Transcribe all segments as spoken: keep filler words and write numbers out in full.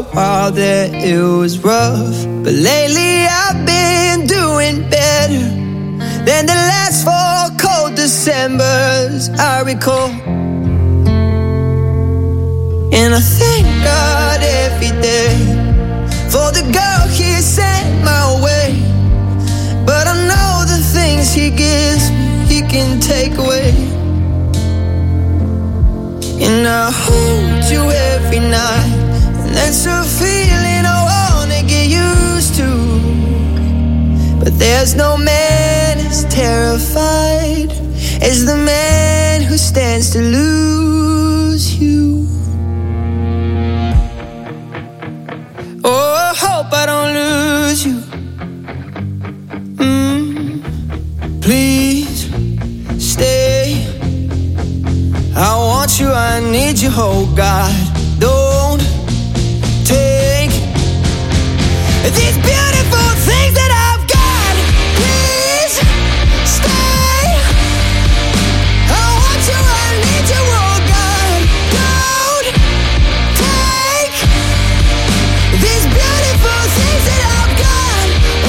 while there it was rough, but lately I've been doing better than the last four cold Decembers I recall. And I thank God every day for the girl He sent my way, but I know the things He gives me He can take away. And I hold you every night, and that's a feeling I wanna get used to. But there's no man as terrified as the man who stands to lose you. Oh, I hope I don't lose you. Mm, please stay. I want you, I need you, oh God. Don't take these beautiful things that I've got. Please stay. I want you, I need you, oh God. Don't take these beautiful things that I've got.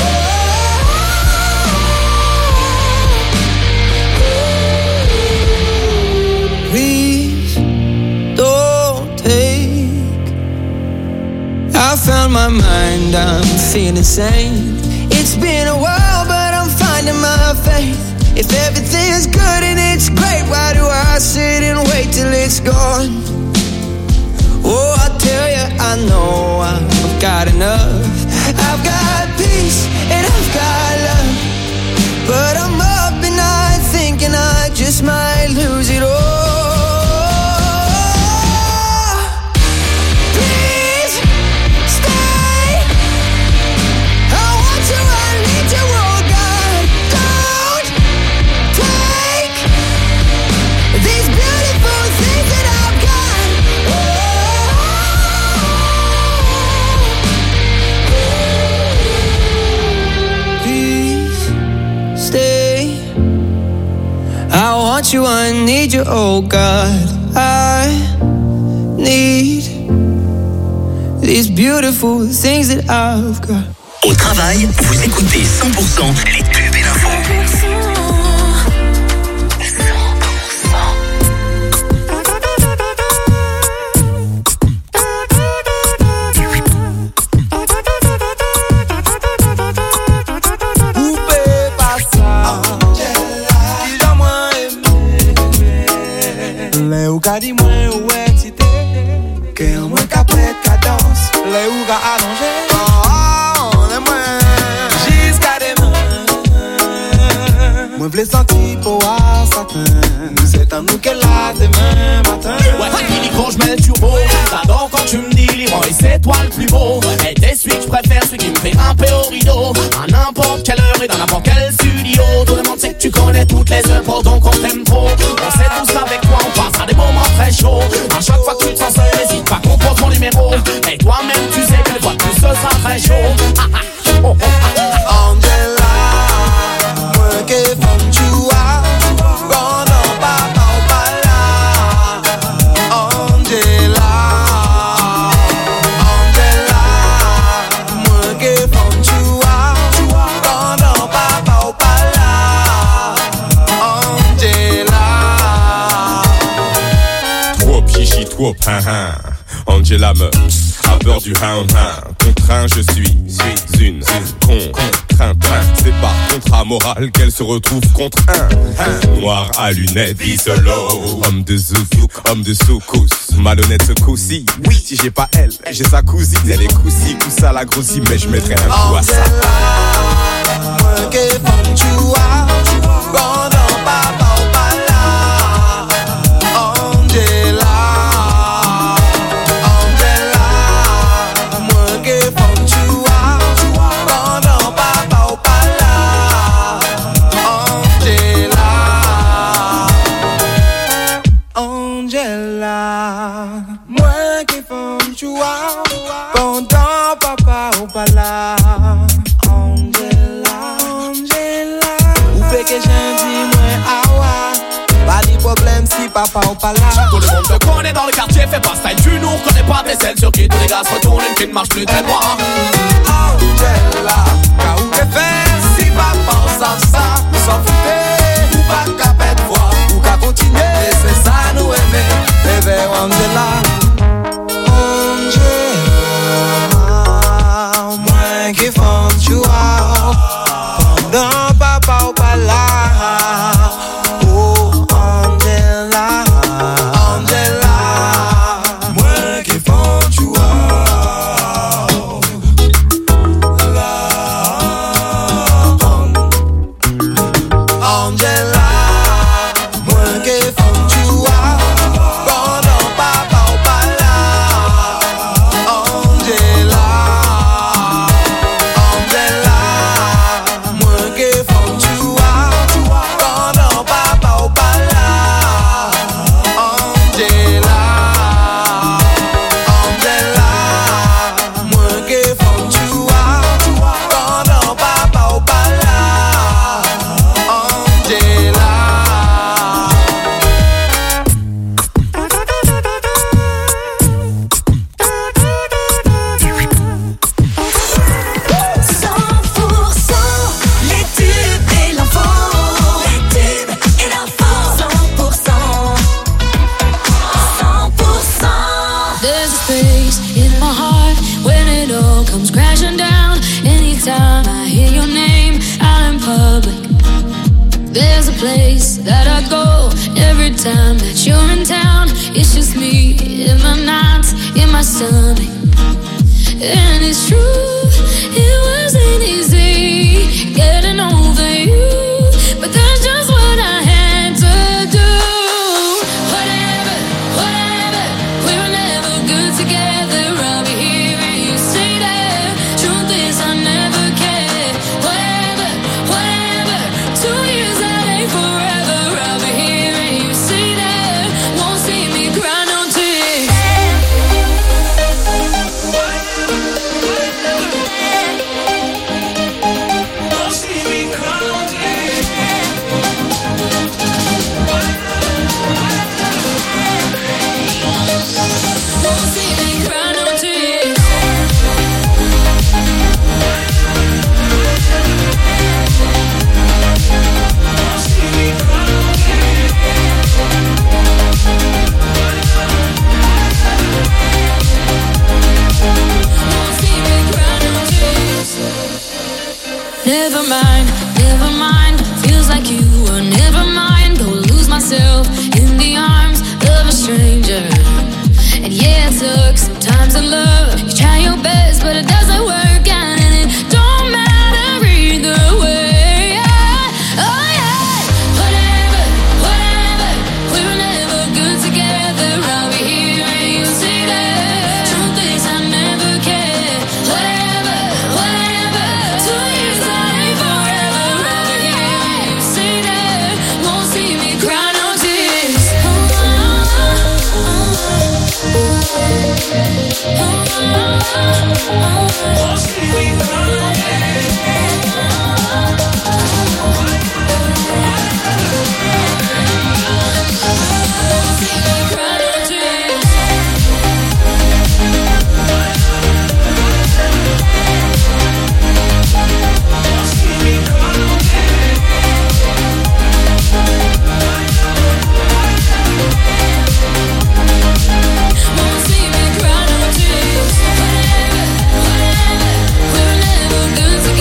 Oh, please don't take. I found my mind, I'm feeling sane. It's been a while, but I'm finding my faith. If everything's good and it's great, why do I sit and wait till it's gone? Oh, I tell you, I know I've got enough. I've got peace and I've got love, but I'm up at night thinking I just might lose it all. Please stay. I want you, I need you, oh God. Don't take these beautiful things that I've got. Please stay. I want you, I need you, oh God. I need these beautiful things that I've got. Au travail, vous écoutez cent pour cent les tubes et l'info. Ou ka di mwen ou excité, ke an mwen ka prête ka danse. Le ou ka allongé, oh, le mwen jiska demen. Mwen vle senti pou a satin. C'est à nous que la demain matin. Ouais, Kili quand j'mets le turbo, j'adore quand tu me dis Leroy, c'est toi le plus beau. Et t'es celui que j'préfère, celui qui me fait grimper au rideau. À n'importe quelle heure et dans n'importe quel studio. Tout le monde sait que tu connais toutes les œuvres, donc on t'aime trop. On sait tous qu'avec toi on passera des moments très chauds. À chaque fois que tu te sens seul, n'hésite pas, compose mon numéro. Et toi-même tu sais que fois de plus ce sera très chaud. Oh, oh, oh. Angela, moi que femme tu as, pendant papa ou pas là. Angela, Angela, moi que femme tu as, pendant papa ou pas là. Angela, trop chichi, trop hein hein. Angela me a peur du hound hound. Contraint je suis, suis une contrainte. C'est par contrat moral qu'elle se retrouve contre un noir à lunettes, solo. Homme de zouk, homme de soukous. Malhonnête ce coup-ci, oui. Si j'ai pas elle, j'ai sa cousine. Elle est coussi, coussa la grossie, mais je mettrai un coup à ça. moi que femme tu as, pendant papa ou pas là. Angela, Angela, moi que femme tu as, pendant papa ou pas là. Angela, Angela, moi que femme tu as, pendant papa ou pas là. Angela, Angela, ou fait que j'aime dis moi awa. Pas de problème si papa ou pas là. Tout le monde te connaît dans le quartier, fais pas style du nous, connais pas tes selles sur qui tous les gars se retournent. Une qui ne marche plus très droit. Angela, ka ou te fait, si pas pense à ça, nous s'en foutait, ou pas qu'à pète voix, ou qu'à continuer, et c'est ça nous aimer, bébé Angela. Angela, moins qui font tu vois, pendant papa ou pas là. Oh Angela, Angela, moins qui font tu vois. Time that you're in town, it's just me in my nights, in my stomach. And it's true, it wasn't easy getting over you, but that's just what I had to do. Whatever, whatever, we were never good together. I'll be here and you say that. Truth is I never cared. Whatever, whatever, two years that ain't forever. I'll be here and you say that. Won't see me cry no tears. Won't see me cry no tears. Won't see me cry no tears. Won't see me cry no tears. Won't see me cry no tears. Never mind, never mind. Feels like you were never mind. Go lose myself in the arms of a stranger. And yeah, it took some time to love. You try your best, but it doesn't work out, and it don't matter either way. Oh yeah, whatever, whatever. We were never good together. I'll be here and you say that. Truth is I never cared. Whatever, whatever. Two years that ain't forever. I'll be here and you say that. Won't see me cry no tears. Oh, oh, oh, oh, oh, won't see me cry no tears. Won't see me cry no tears. Won't see me cry no tears. Won't see me cry no tears. Whatever, whatever. We were never good together.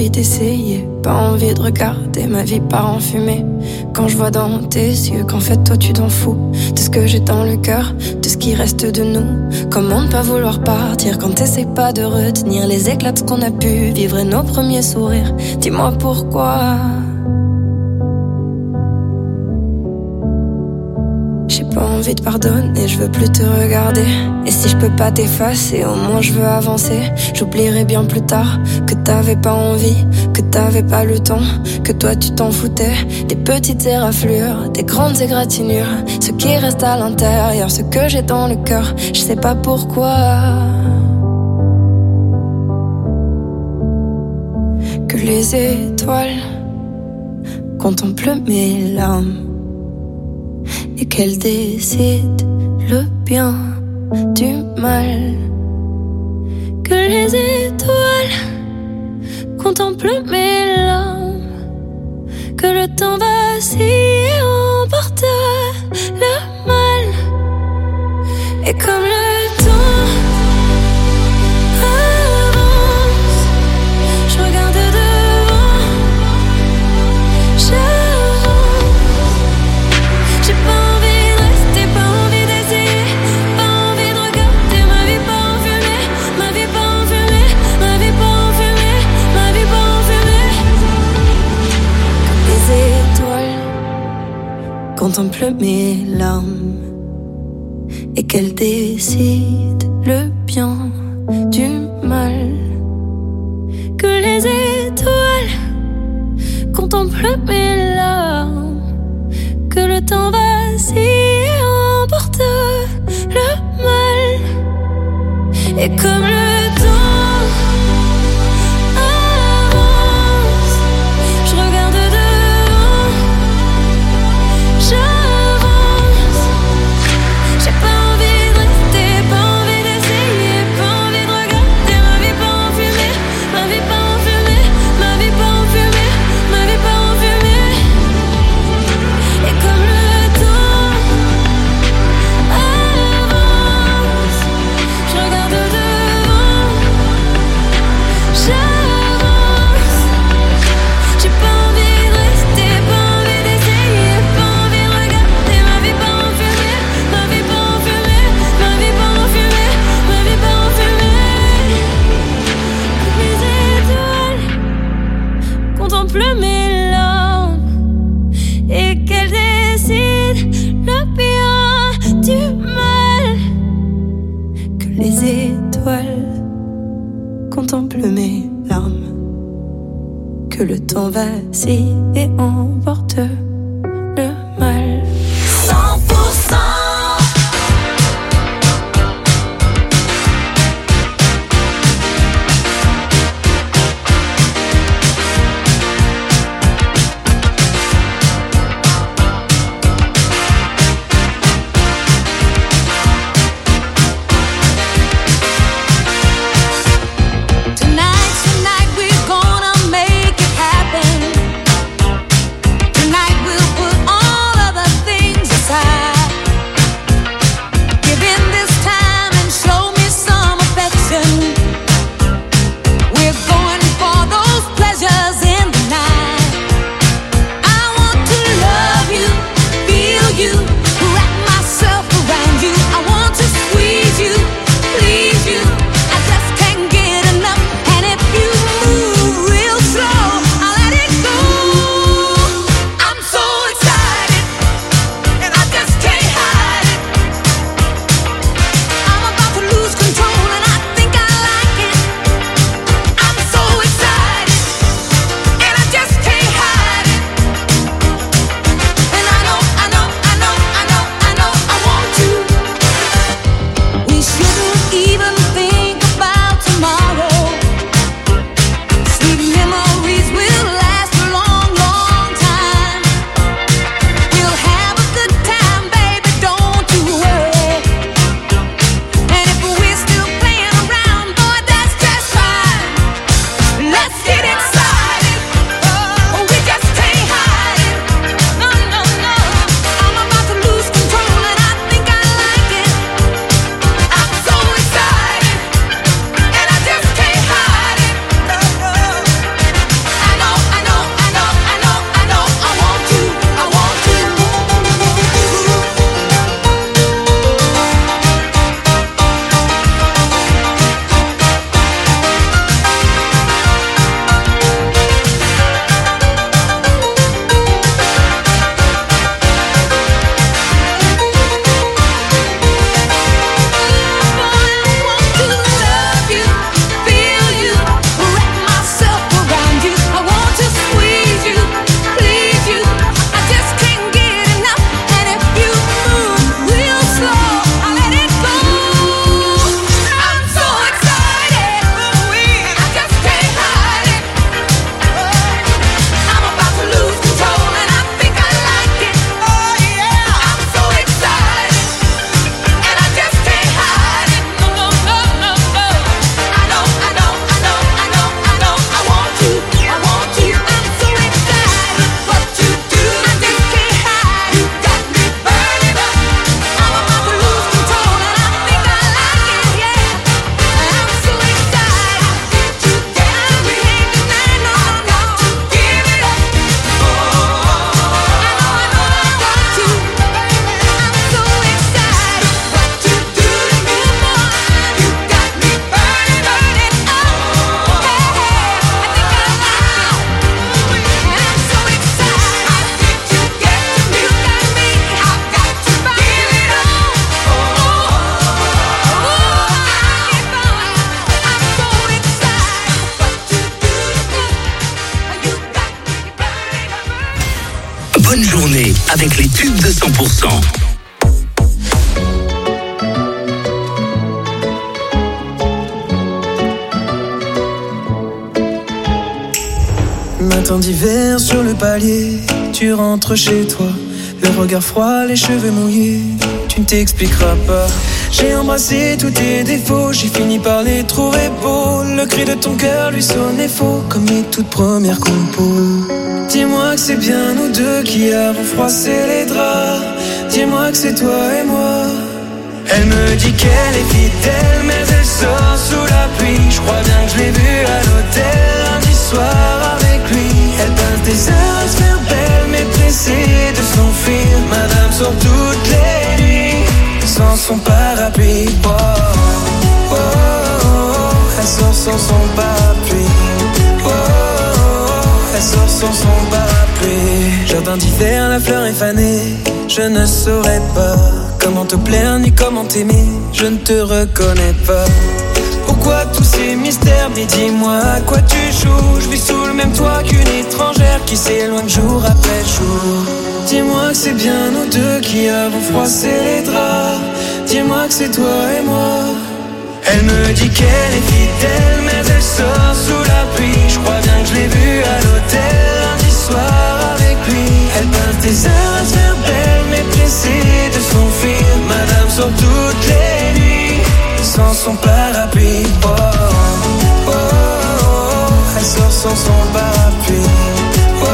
envie d'essayer, pas envie de regarder ma vie part en fumée. Quand je vois dans tes yeux qu'en fait toi tu t'en fous de ce que j'ai dans le cœur, de ce qui reste de nous. Comment ne pas vouloir partir quand t'essayes pas de retenir les éclats de ce qu'on a pu vivre et nos premiers sourires. Dis-moi pourquoi j'ai pas envie de pardonner, je veux plus te regarder. Et si je peux pas t'effacer, au moins je veux avancer. J'oublierai bien plus tard que t'avais pas envie, que t'avais pas le temps, que toi tu t'en foutais. Des petites éraflures, des grandes égratignures, ce qui reste à l'intérieur, ce que j'ai dans le cœur, je sais pas pourquoi. Que les étoiles contemplent mes larmes et qu'elle décide le bien du mal. Que les étoiles contemplent mes larmes, que le temps vacille et emporte le mal. Et comme le temps avance, je regarde devant, j'avance. J'ai pas contemple mes larmes et qu'elle décide le bien du mal. Que les étoiles contemplent mes larmes, que le temps vacille et emporte le mal. Et comme le temps mes larmes et qu'elle décide le bien du mal. Que les étoiles contemplent mes larmes, que le temps vacille et emporte le mal. cent pour cent Tonight we'll put all of the bonne journée avec les tubes de cent pour cent. Matin d'hiver sur le palier, tu rentres chez toi, le regard froid, les cheveux mouillés, tu ne t'expliqueras pas. J'ai embrassé tous tes défauts, j'ai fini par les trouver beaux. Le cri de ton cœur lui sonnait faux, comme les toutes premières compos. Dis-moi que c'est bien nous deux qui avons froissé les draps. Dis-moi que c'est toi et moi. Elle me dit qu'elle est fidèle, mais elle sort sous la pluie. Je crois bien que je l'ai vue à l'hôtel lundi soir avec lui. Elle passe des heures à se faire belle, mais pressée de s'enfuir. Madame sort toutes les nuits sans son parapluie. Oh, oh, oh, oh. Elle sort sans son parapluie. Oh, oh, oh. Elle sort sans son parapluie. Jardin d'hiver, la fleur est fanée. Je ne saurais pas comment te plaire ni comment t'aimer. Je ne te reconnais pas. Pourquoi tous ces mystères? Mais dis-moi à quoi tu joues. Je vis sous le même toit qu'une étrangère qui s'éloigne jour après jour. Dis-moi que c'est bien nous deux qui avons froissé les draps. Dis-moi que c'est toi et moi. Elle me dit qu'elle est fidèle, mais elle sort sous la pluie. Je crois bien que je l'ai vue à l'hôtel lundi soir avec lui. Elle passe des heures à se faire belle, mais pressée de s'enfuir. Madame sort toutes les nuits sans son parapluie. Oh, oh, oh, oh. Elle sort sans son parapluie. Oh, oh,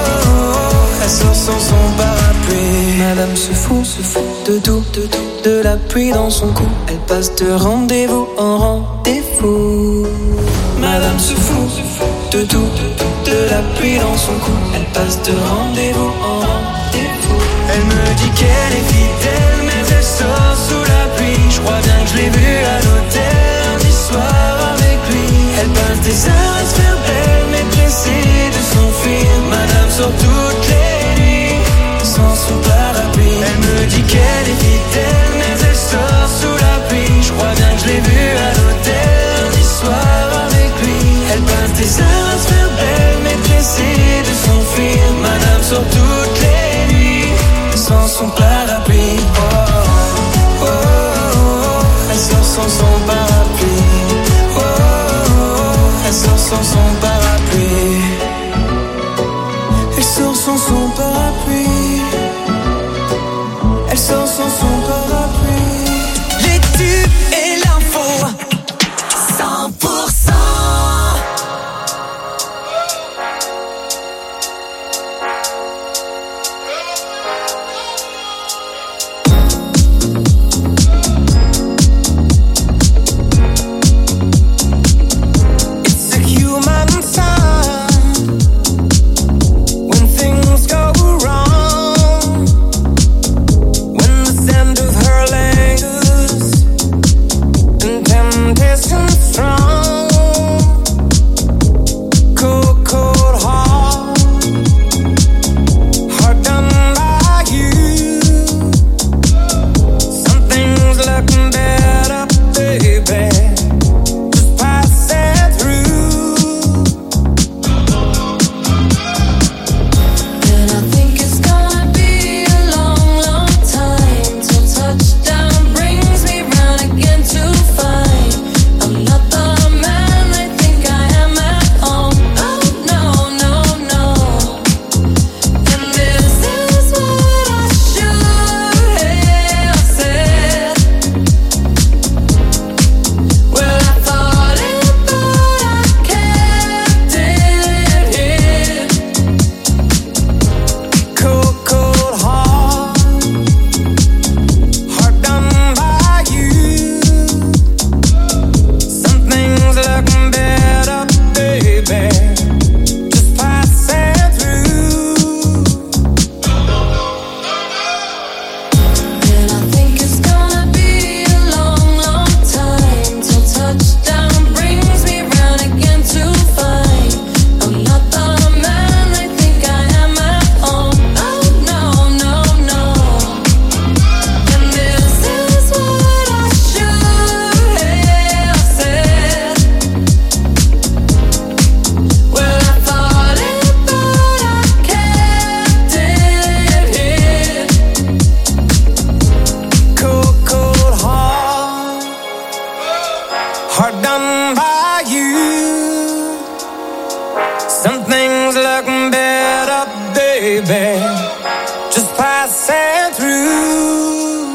oh. Elle sort sans son parapluie. Madame se fout, se fout de tout, de tout, de la pluie dans son cou. Elle passe de rendez-vous en rendez-vous. Madame se fout, se fout de tout, de tout, de la pluie dans son cou. Elle passe de rendez-vous en rendez-vous. Elle me dit qu'elle est fidèle, mais elle sort sous la pluie. Je crois bien que je l'ai vue à l'hôtel lundi soir avec lui. Elle passe des heures à se faire belle, mais pressée de s'enfuir. Madame sort toutes les nuits sans son parapluie. Elle me dit qu'elle est fidèle, mais elle sort sous la pluie. Je crois bien que je l'ai vue à l'hôtel lundi soir avec lui. Elle passe des heures à se faire belle, mais pressée de s'enfuir. Madame sort toutes les nuits sans son parapluie. Oh, oh, oh, oh. Elle sort sans son parapluie. Oh, oh, oh. Elle sort sans son parapluie. baby, just passing through.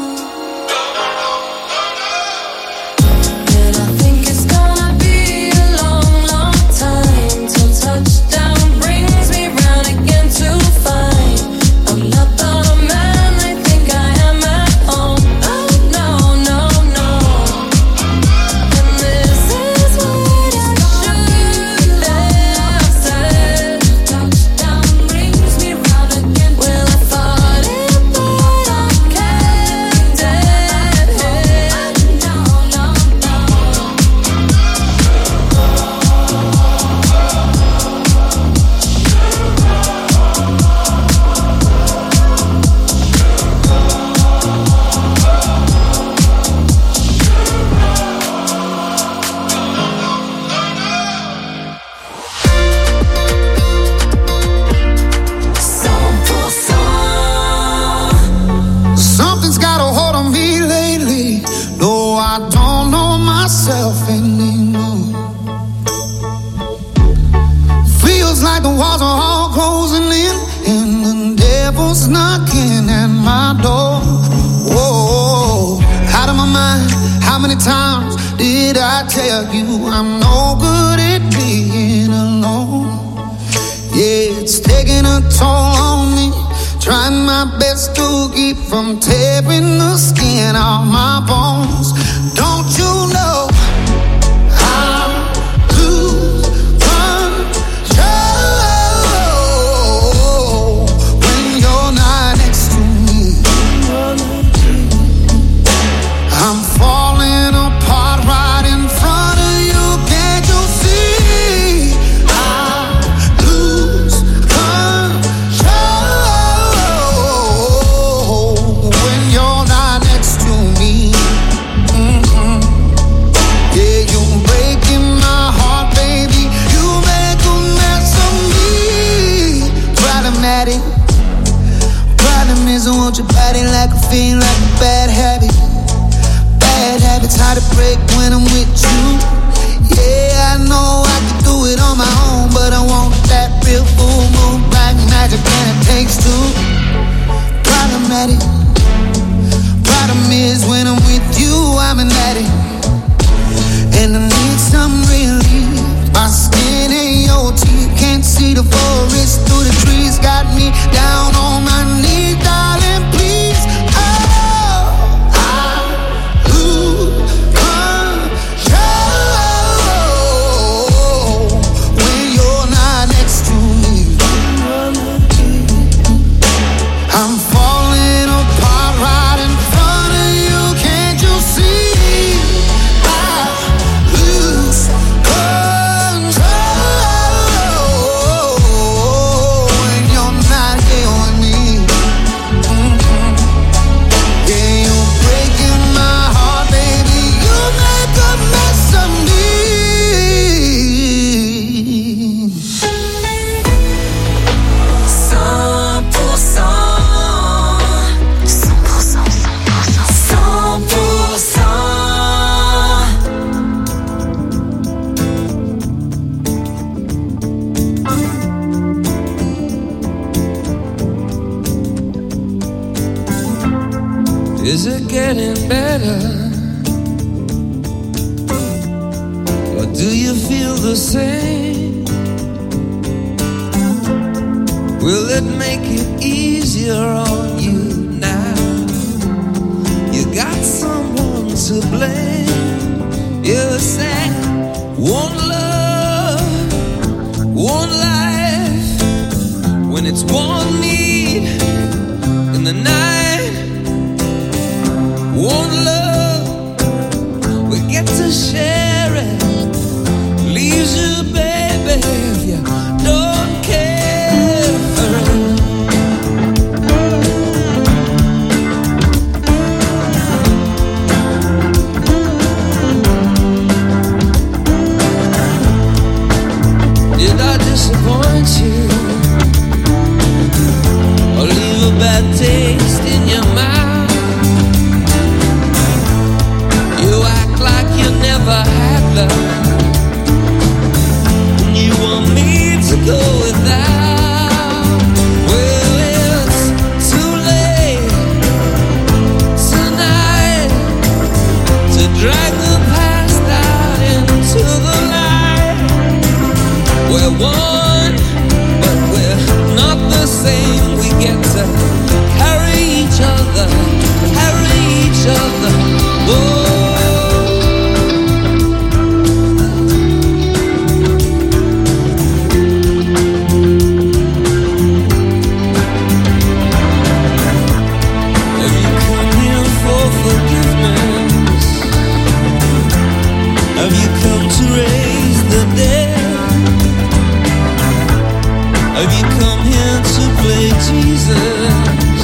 From tearing the skin off my bones. Don't you know I lose control when you're not next to me? I'm falling apart right in front of you. Can't you see? I lose control when you're not next to me. Mm-hmm. Yeah, you're breaking my heart, baby. You make a mess of me. Problematic. Problem is I want your body like a fiend, like a bad habit. Bad habits hard to break when I'm with you. Yeah, I know I can do it on my own, but I want that real full moon black magic, and it takes two. Problematic. Problem is when I'm with you, I'm an addict, and I need some relief. My skin ain't your teeth, can't see the forest through the trees. Got me down on my knees, darling, please. Oh, I lose control when you're not next to me. I'm falling apart right in front of you. Can't you see? I lose control when you're not here with me. Mm-hmm. Yeah, you're breaking my heart, baby. You make a mess of me. cent pour cent, cent pour cent, cent pour cent. Is it getting better? Or do you feel the same? Will it make it easier on you now? You got someone to blame. You said one love, one life, when it's one need in the night. One love, we get to share it. Leaves you, baby, if you don't care. Did I disappoint you? Or leave a bad taste in your mouth? Like you never had love. You want me to come here to play Jesus?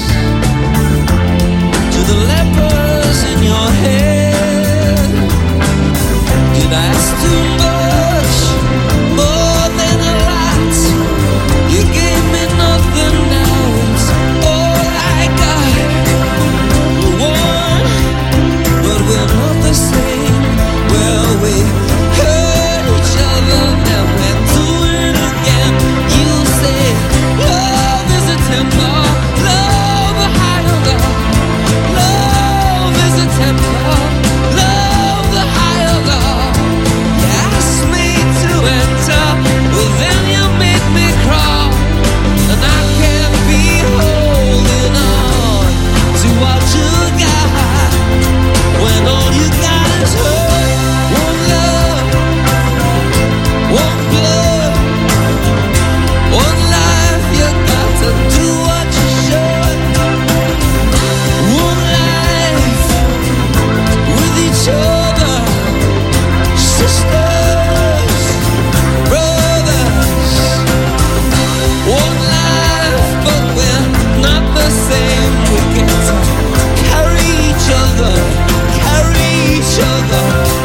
To the lepers in your head, did I ask too much? More than a lot. You gave me nothing, now it's all I got. We're one, but we're not the same. Well, we hurt each other, now we're doing it again. You say love is a temper, love a higher love. Love is a temper, love the higher love. You asked me to enter, well then you made me crawl, and I can't be holding on to what you got when all you got is hurt. One love, one blood, one life. You got to do what you should. One life with each other, sisters, brothers. One life, but we're not the same. We get to carry each other, carry each other.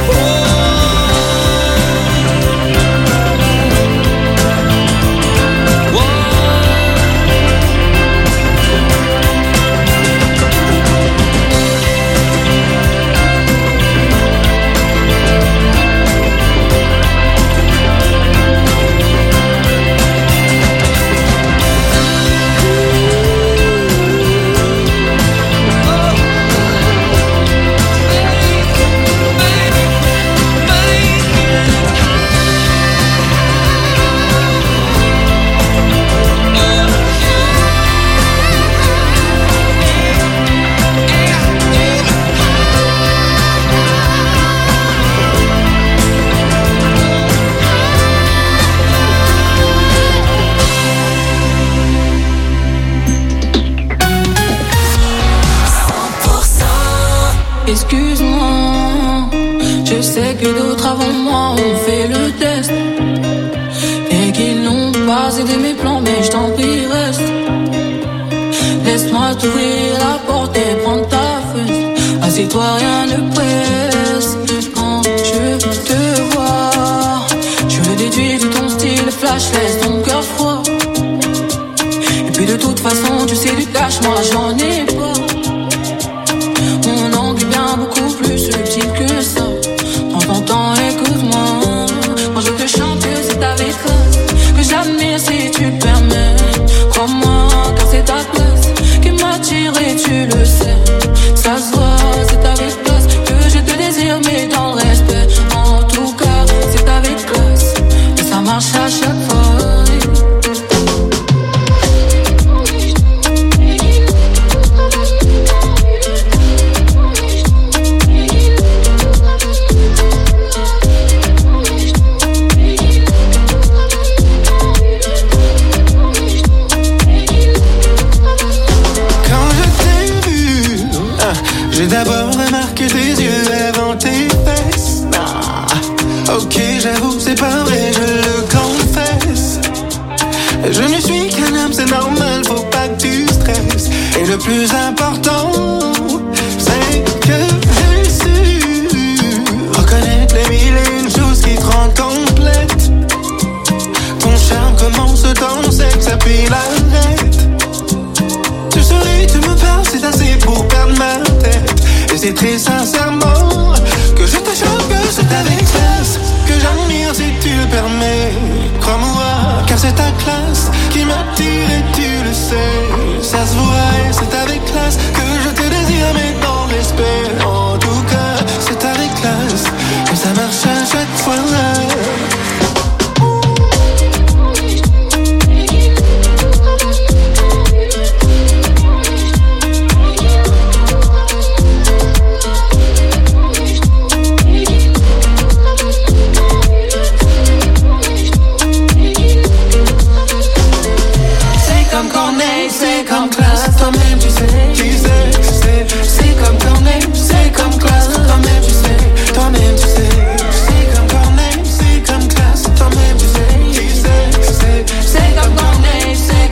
One, one. Excuse-moi, je sais que d'autres avant moi ont fait le test et qu'ils n'ont pas aidé mes plans, mais je t'en prie reste. Laisse-moi t'ouvrir la porte et prendre ta fesse. Assieds-toi, rien ne presse. Quand je te vois, je le déduis de ton style flash, laisse ton cœur froid. Et puis de toute façon, tu sais du cash, moi j'en ai pas. Mon angle est bien beaucoup plus subtil que ça. Prends ton temps, écoute-moi. Moi je te chante que c'est avec classe, que j'admire si tu le permets. Crois-moi, car c'est ta place qui m'attire et tu le sais. Ça se voit, c'est avec classe que je te désire, mais dans le respect. En tout cas, c'est avec classe et ça marche à chaque fois. J'ai d'abord remarqué tes yeux avant tes fesses. Ah, ok, j'avoue, c'est pas vrai, je le confesse. Je ne suis qu'un homme, c'est normal, faut pas que tu stresses. Et le plus important, c'est que j'ai su reconnaître les mille et une choses qui te rendent complète. Ton charme commence dans le sexe, puis l'arrête. Tu souris, tu me parles, c'est assez pour perdre ma tête. Et c'est très sincèrement que je te chante que c'est avec classe, que j'admire si tu le permets. Crois-moi, car c'est ta classe qui m'attire et tu le sais. Ça se voit et c'est avec classe que je te désire, mais dans le respect. En tout cas, c'est avec classe que ça marche à chaque fois. C'est comme Corneille, c'est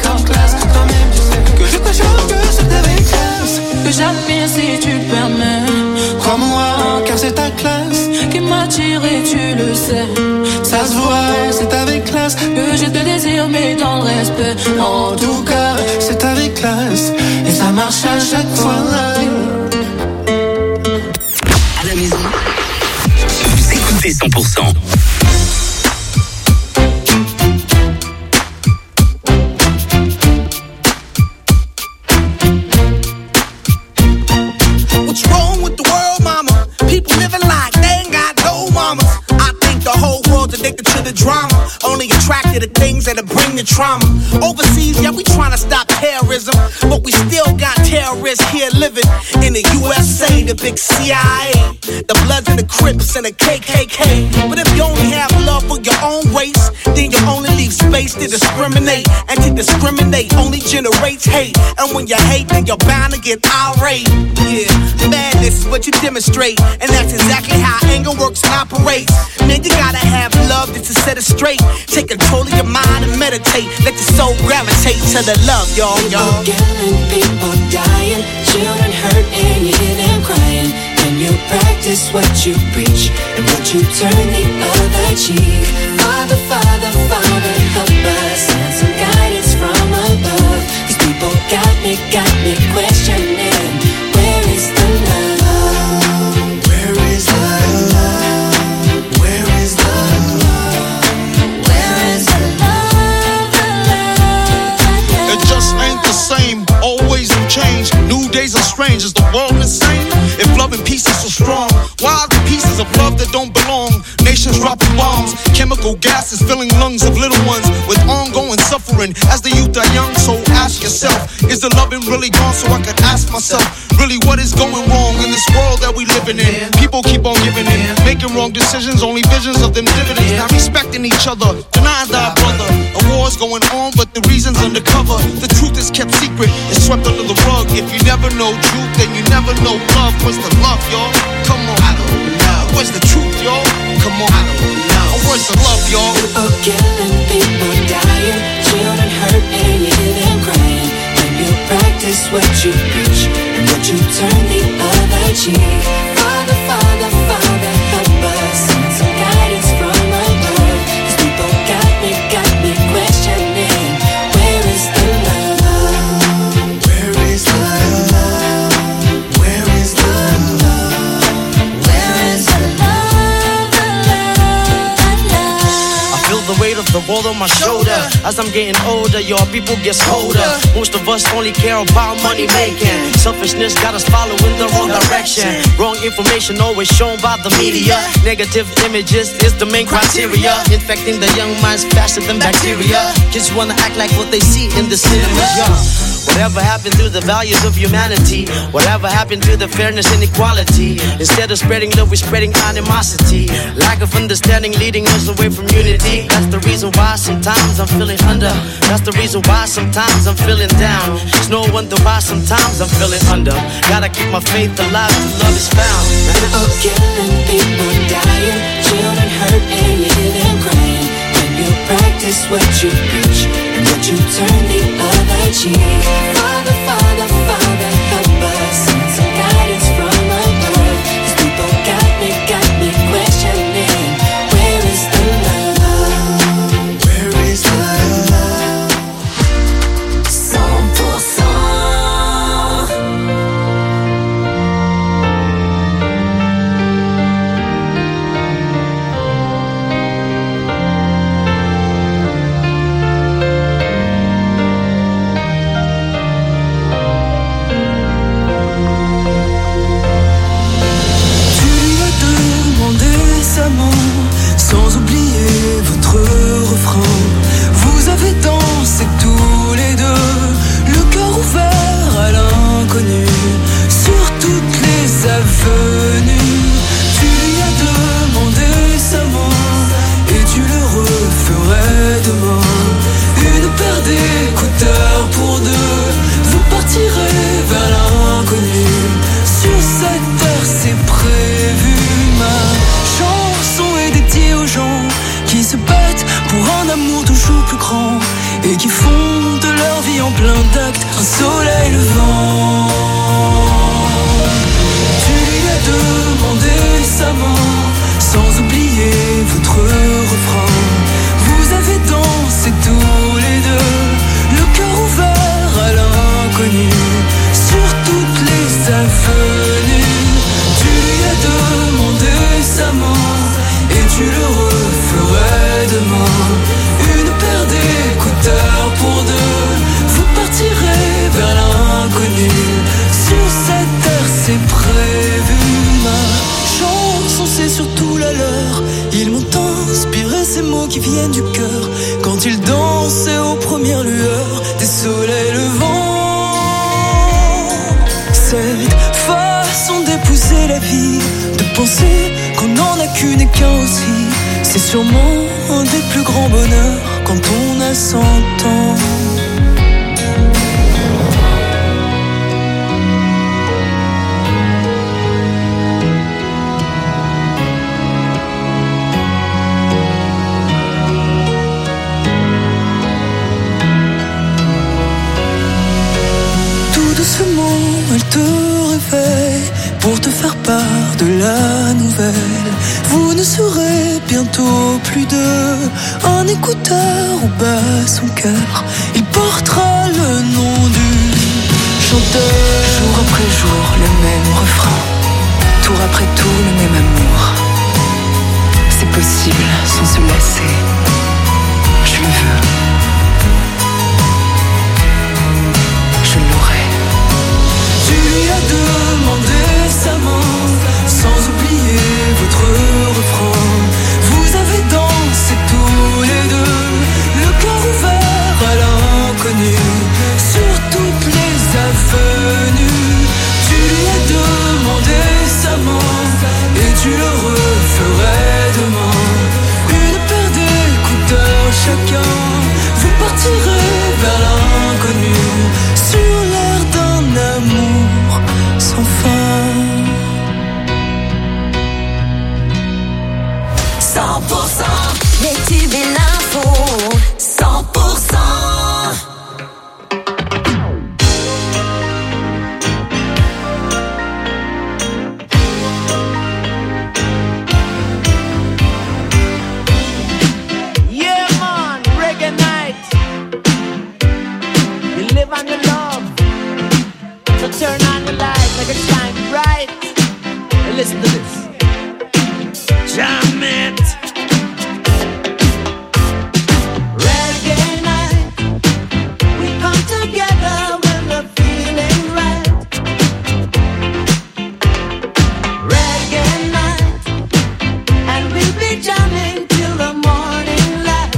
fait. En tout cas, c'est avec classe et ça marche à chaque fois. À la maison, vous écoutez cent pour cent. What's wrong with the world, mama? People living like they ain't got no mamas. I think the whole world's addicted to the drama, only attracted to things that'll bring the trauma. Overseas, yeah, we trying to stop terrorism, but we still got terrorists here living in the U S A, the big C I A, the Bloods and the Crips and the K K K. But if you only have love for your own race, then you only leave space to discriminate, and to discriminate only generates hate. And when you hate, then you're bound to get irate. Yeah, madness is what you demonstrate, and that's exactly how anger works and operates. Man, you gotta have love just to set it straight. Take control of your mind and meditate. Let your soul gravitate to the love, y'all, y'all. People killing, people dying, children hurt and you hear them crying. When you practice what you preach and what you turn the other cheek. Father, Father, Father, help us and some guidance from above. These people got me, got me questioning. Where is the love? Where is the love? Where is the love? Where is the love? The love, the love? It just ain't the same. Always new change. New days are strange. Is the world insane? If love and peace is so strong, why are the pieces of love that don't belong? Nations dropping bombs, chemical gases filling lungs of little ones with ongoing suffering. As the youth are young, so ask yourself, is the loving really gone? So I could ask myself, really what is going wrong in this world that we living in? People keep on giving in, making wrong decisions, only visions of them dividends. Not respecting each other, denying thy brother. A war's going on, but the reason's undercover. The truth is kept secret, it's swept under the rug. If you never know truth, then you never know love. Where's the love, y'all? Come on, I don't know. Where's the truth, y'all? Come on, I don't know. Where's the love, y'all? People killing, people dying, children hurt and you hear them crying. When you practice what you preach and what you turn the other cheek. Father, Father, Father, help us and some guidance from above. These people got me, got me questioning. Where is the love? Where is the love? Where is the love? Where is the love? The love, the love. I feel the weight of the world on my shoulder. As I'm getting older, your people get colder. Most of us only care about money making. Selfishness got us following the wrong direction. Wrong information always shown by the media. Negative images is the main criteria. Infecting the young minds faster than bacteria. Kids wanna act like what they see in the cinemas, yeah. Whatever happened to the values of humanity? Whatever happened to the fairness and equality? Instead of spreading love, we're spreading animosity. Lack of understanding leading us away from unity. That's the reason why sometimes I'm feeling under. That's the reason why sometimes I'm feeling down. It's no wonder why sometimes I'm feeling under. Gotta keep my faith alive till love is found. People killing, people dying, children hurt and you hear them crying. When you practice what you preach and what you turn the other cheek. Father, Father, Father, help us and some guidance from above. These people got me, got me questioning. Where is the love? Where is the love? cent pour cent. Sans oublier votre refrain. Vous avez dansé tous les deux, le cœur ouvert à l'inconnu, sur toutes les avenues. Tu lui as demandé sa main, et tu le referais demain. Une paire d'écouteurs pour deux, vous partirez vers l'inconnu. Sur cette terre c'est prévu. Ma chanson est dédiée aux gens qui se battent pour un amour toujours plus grand et qui font de leur vie en plein d'actes un soleil levant. Tu lui as demandé sa main, sans oublier votre refrain. Vous avez dansé tous les deux, viennent du cœur quand ils dansaient aux premières lueurs des soleils levants. Cette façon d'épouser la vie, de penser qu'on n'en a qu'une et qu'un aussi, c'est sûrement un des plus grands bonheurs quand on a cent ans. Elle te réveille pour te faire part de la nouvelle. Vous ne serez bientôt plus deux, un écouteur au bas son cœur. Il portera le nom du chanteur. Jour après jour le même refrain, tour après tour le même amour. C'est possible sans se lasser, je le veux. Tu lui as demandé sa main, sans oublier votre refrain. Vous avez dansé tous les deux, le cœur ouvert à l'inconnu, sur toutes les avenues. Tu lui as demandé sa main, et tu le referais demain. Une paire d'écouteurs chacun, vous partirez vers l'inconnu, sur l'air d'un amour sans fin. Cent pour cent, les tubes et l'info. Cent pour cent. Yeah man, reggae night. You live on your love, so turn on the light, make it shine bright. And listen to this. Jam it. Reggae night, we come together when we're feeling right. Reggae night, and we'll be jamming till the morning light.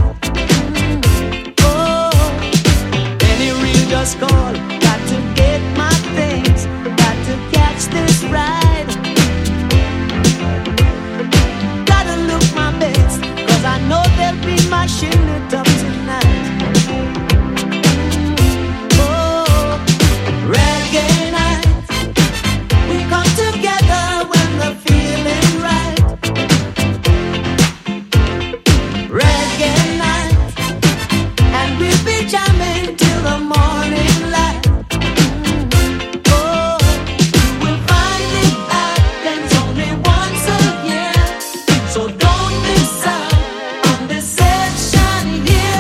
Oh, any real just call. Got to get my things, got to catch this ride. Gotta look my best, cause I know they'll be mashing it up tonight. Oh, reggae night, we come together when we're feeling right. Reggae night, and we'll be jamming till the morning light. Oh, you will find it happens only once a year, so don't miss out on this session here.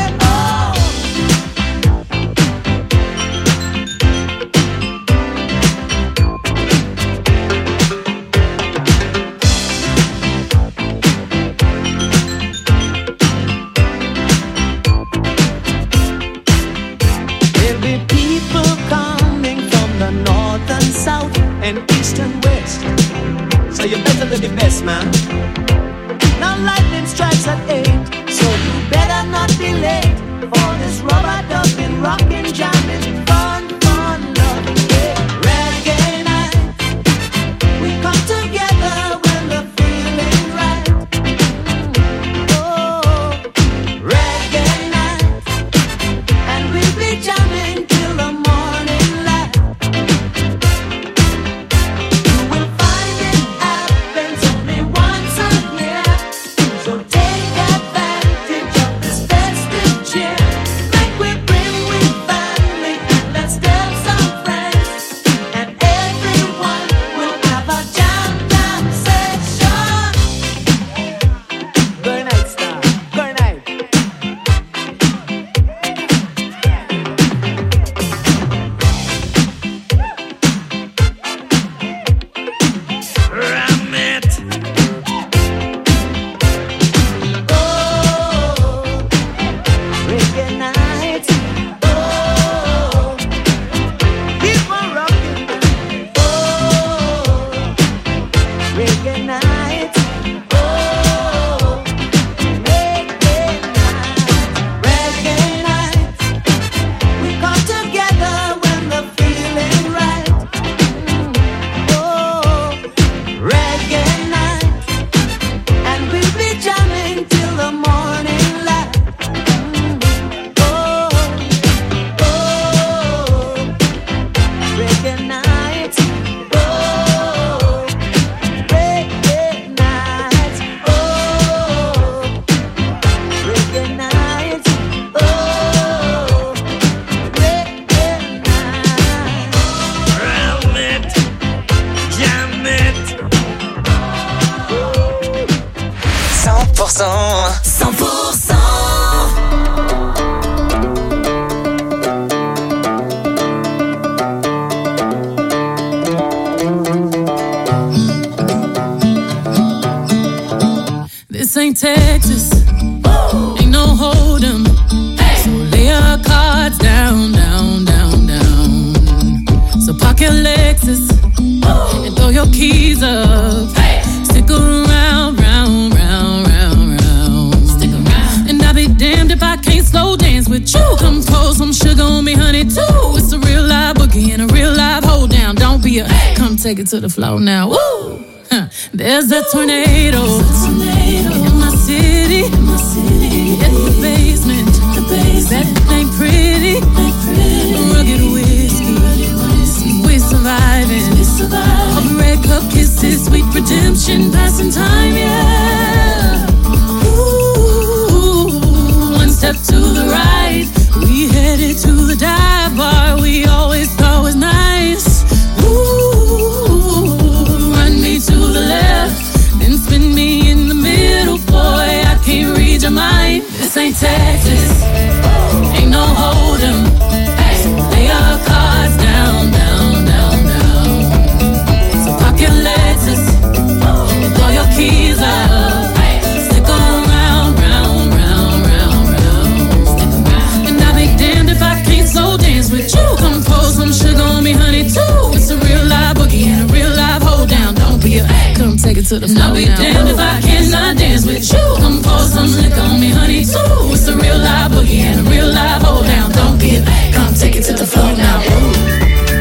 be a, come take it to the floor now. Woo! Huh. There's a tornado in my city, in my city. In the basement, the basement. That ain't pretty, ain't pretty. Rugged whiskey, we surviving. We surviving. Of red cup kisses, sweet redemption, passing time, yeah. Ooh, one step to the right, we headed to the dive bar we always thought was nice. Ooh, run me to the left, then spin me in the middle, boy, I can't read your mind. This ain't Texas, ain't no hold'em. Hey, lay your cards down, down, down, down. So park your Lexus, and throw your keys up. Hey, stick around, round, round, round, round. Stick around. And I'll be damned if I can't slow dance with you. Come pour some sugar on me, honey, too. It's a real live boogie and a real live hold down. Don't be a, come take it to the floor. I'll be damned if I cannot dance with you. Come pour some liquor on me, honey, too. It's a real live boogie and a real live hold down. Don't be a, come take it to the floor now. Ooh.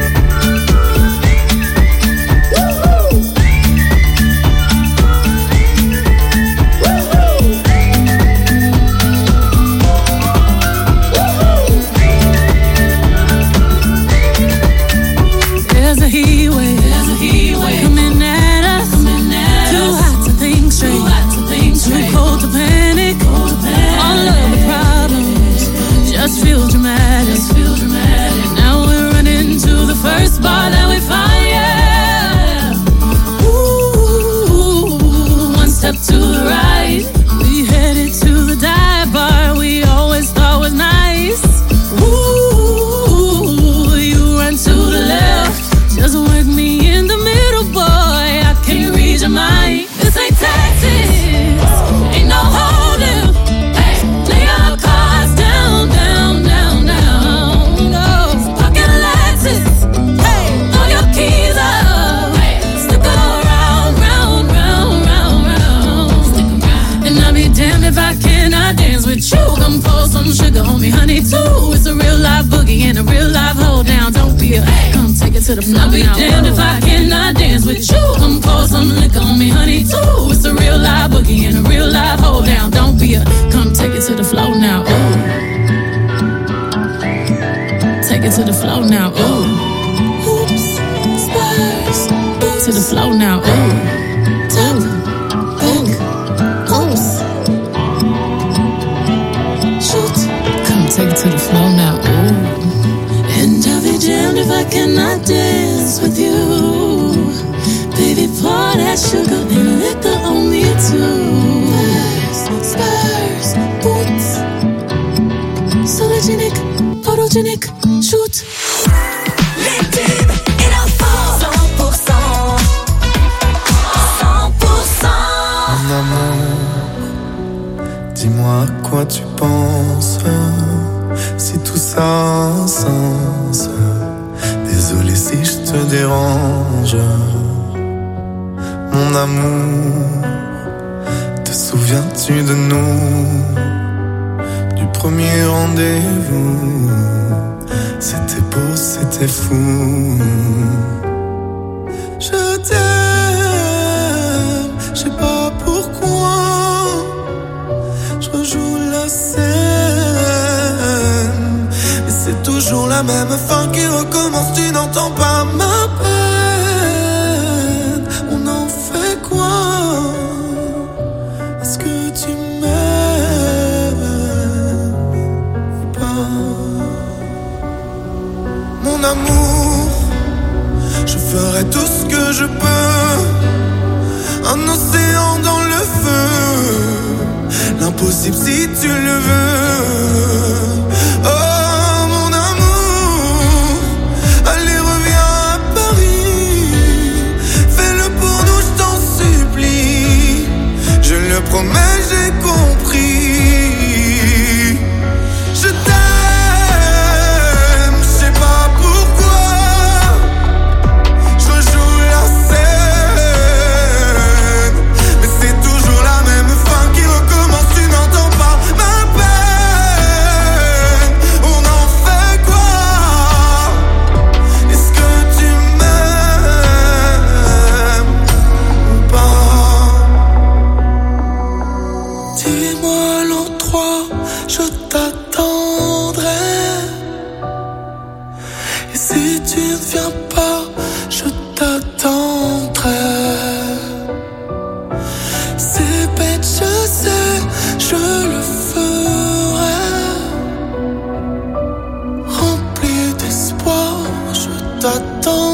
Just feel dramatic. Just feel dramatic. Now we're running to the first bar that we find, yeah. Ooh, one step to the right, we headed to the dive bar we always thought was nice. Ooh, you run to the left, just work me in the middle, boy, I can't read your mind. This ain't Texas, ain't no hold'em. Hey, lay your cards down, down, down, down. No, pocket Lexus. Hey, throw your keys up. Hey, stick around, round, round, round, round. Stick around. And I'll be damned if I cannot dance with you. Come pour some sugar on me, honey, too. It's a real live boogie and a real live hold down. Don't be a, come take it to the floor. I'll be damned if I cannot dance with you. Come pour some liquor on me, honey, too. It's a real live boogie and a real live hold down. Don't be a, come take it to the floor now. Ooh. Take it to the floor now. Ooh. Hoops, spurs, boots. To the floor now. Ooh. Tap, back, oops. Shoot. Come take it to the floor now. Ooh. And I'll be damned if I cannot dance with you. Baby, pour that sugar and liquor on me too. Spurs, boots. Sologenic, photogenic, shoot. Les tubes et l'info. cent pour cent. cent pour cent. Mon amour, dis-moi à quoi tu penses. Si tout ça a un sens. Désolé si je te dérange. Mon amour, te souviens-tu de nous? Du premier rendez-vous. C'était beau, c'était fou. Je t'aime, je sais pas pourquoi. Je rejoue la scène, mais c'est toujours la même fin qui recommence. Tu n'entends pas ma peine. On en fait quoi? Est-ce que tu m'aimes ou pas? Mon amour, je ferai tout ce que je peux. Un océan dans le feu, l'impossible si tu le veux. Oh mon amour, allez reviens à Paris. Fais-le pour nous, je t'en supplie. Je le promets, j'ai compris. Je t'aime. si tu ne viens pas, je t'attendrai. C'est bête, je sais, je le ferai. Rempli d'espoir, je t'attends.